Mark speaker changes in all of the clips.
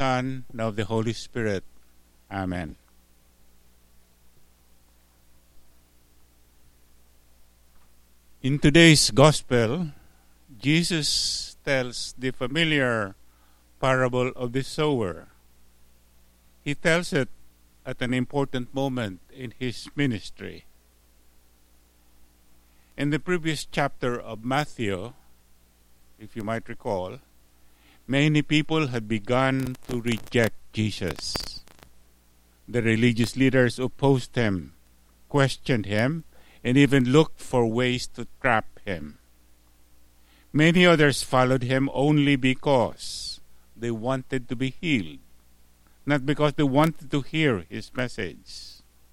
Speaker 1: Son, and of the Holy Spirit. Amen. In today's Gospel, Jesus tells the familiar parable of the sower. He tells it at an important moment in his ministry. In the previous chapter of Matthew, if you might recall, many people had begun to reject Jesus. The religious leaders opposed him, questioned him, and even looked for ways to trap him. Many others followed him only because they wanted to be healed, not because they wanted to hear his message.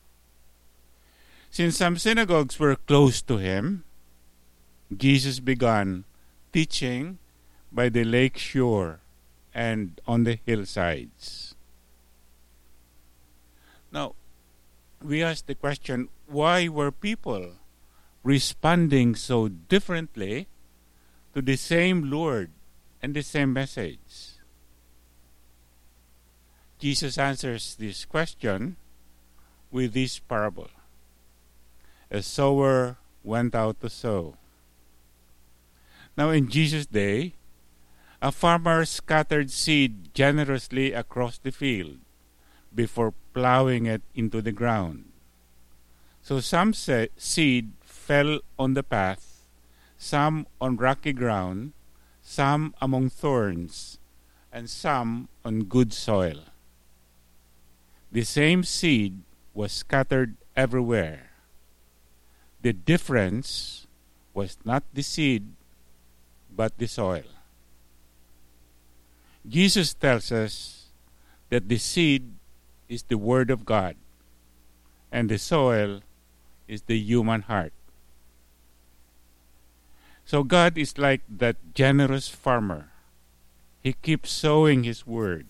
Speaker 1: Since some synagogues were close to him, Jesus began teaching by the lake shore and on the hillsides. Now, we ask the question, why were people responding so differently to the same Lord and the same message? Jesus answers this question with this parable. A sower went out to sow. Now in Jesus' day, a farmer scattered seed generously across the field before plowing it into the ground. So some seed fell on the path, some on rocky ground, some among thorns, and some on good soil. The same seed was scattered everywhere. The difference was not the seed, but the soil. Jesus tells us that the seed is the Word of God, and the soil is the human heart. So God is like that generous farmer. He keeps sowing His Word.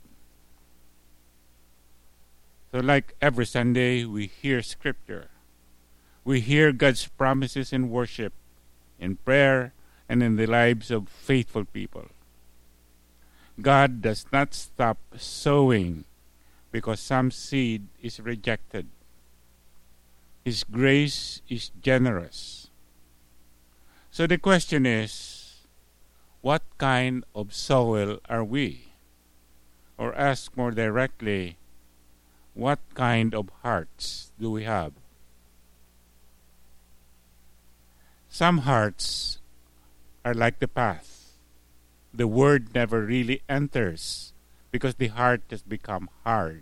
Speaker 1: So like every Sunday, we hear Scripture. We hear God's promises in worship, in prayer, and in the lives of faithful people. God does not stop sowing because some seed is rejected. His grace is generous. So the question is, what kind of soil are we? Or asked more directly, what kind of hearts do we have? Some hearts are like the path. The word never really enters because the heart has become hard.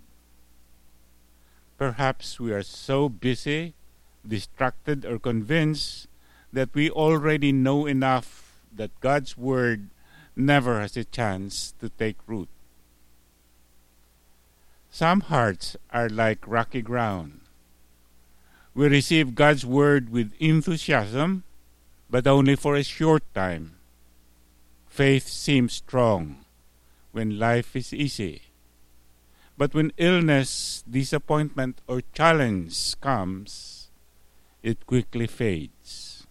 Speaker 1: Perhaps we are so busy, distracted, or convinced that we already know enough that God's word never has a chance to take root. Some hearts are like rocky ground. We receive God's word with enthusiasm, but only for a short time. Faith seems strong when life is easy. But when illness, disappointment, or challenge comes, it quickly fades.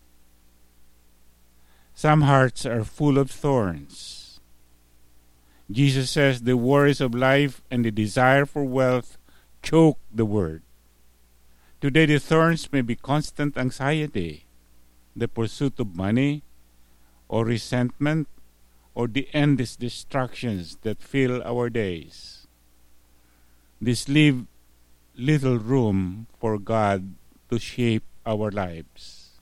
Speaker 1: Some hearts are full of thorns. Jesus says the worries of life and the desire for wealth choke the word. Today the thorns may be constant anxiety, the pursuit of money, or resentment, or the endless distractions that fill our days. This leave little room for God to shape our lives.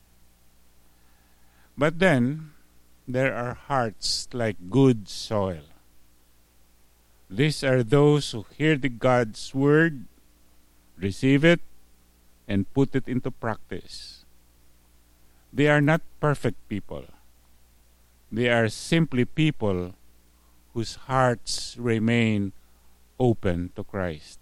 Speaker 1: But then, there are hearts like good soil. These are those who hear the God's word, receive it, and put it into practice. They are not perfect people. They are simply people whose hearts remain open to Christ.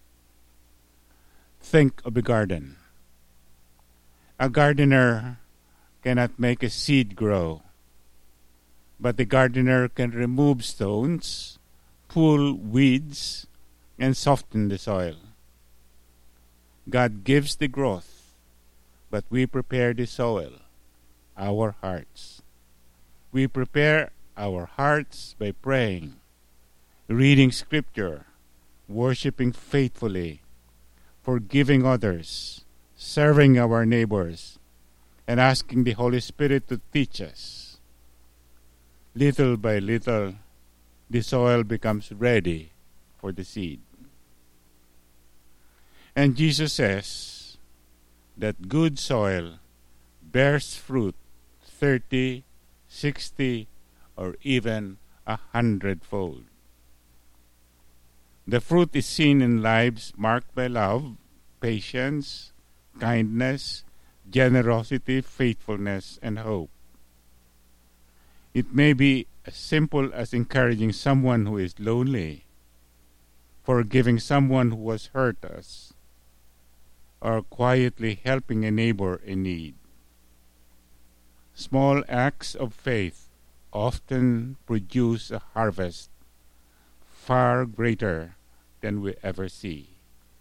Speaker 1: Think of a garden. A gardener cannot make a seed grow, but the gardener can remove stones, pull weeds, and soften the soil. God gives the growth, but we prepare the soil, our hearts. We prepare our hearts by praying, reading scripture, worshiping faithfully, forgiving others, serving our neighbors, and asking the Holy Spirit to teach us. Little by little, the soil becomes ready for the seed. And Jesus says that good soil bears fruit 30, 60, or even 100-fold. The fruit is seen in lives marked by love, patience, kindness, generosity, faithfulness, and hope. It may be as simple as encouraging someone who is lonely, forgiving someone who has hurt us, or quietly helping a neighbor in need. Small acts of faith often produce a harvest far greater than we ever see.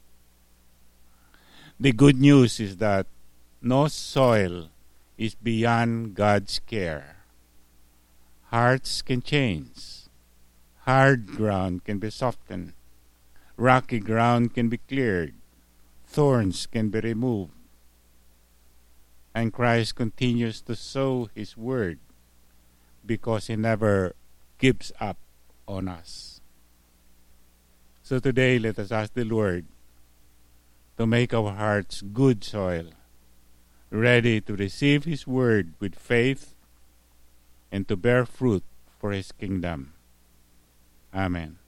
Speaker 1: The good news is that no soil is beyond God's care. Hearts can change. Hard ground can be softened. Rocky ground can be cleared. Thorns can be removed. And Christ continues to sow His word because He never gives up on us. So today, let us ask the Lord to make our hearts good soil, ready to receive His word with faith and to bear fruit for His kingdom. Amen.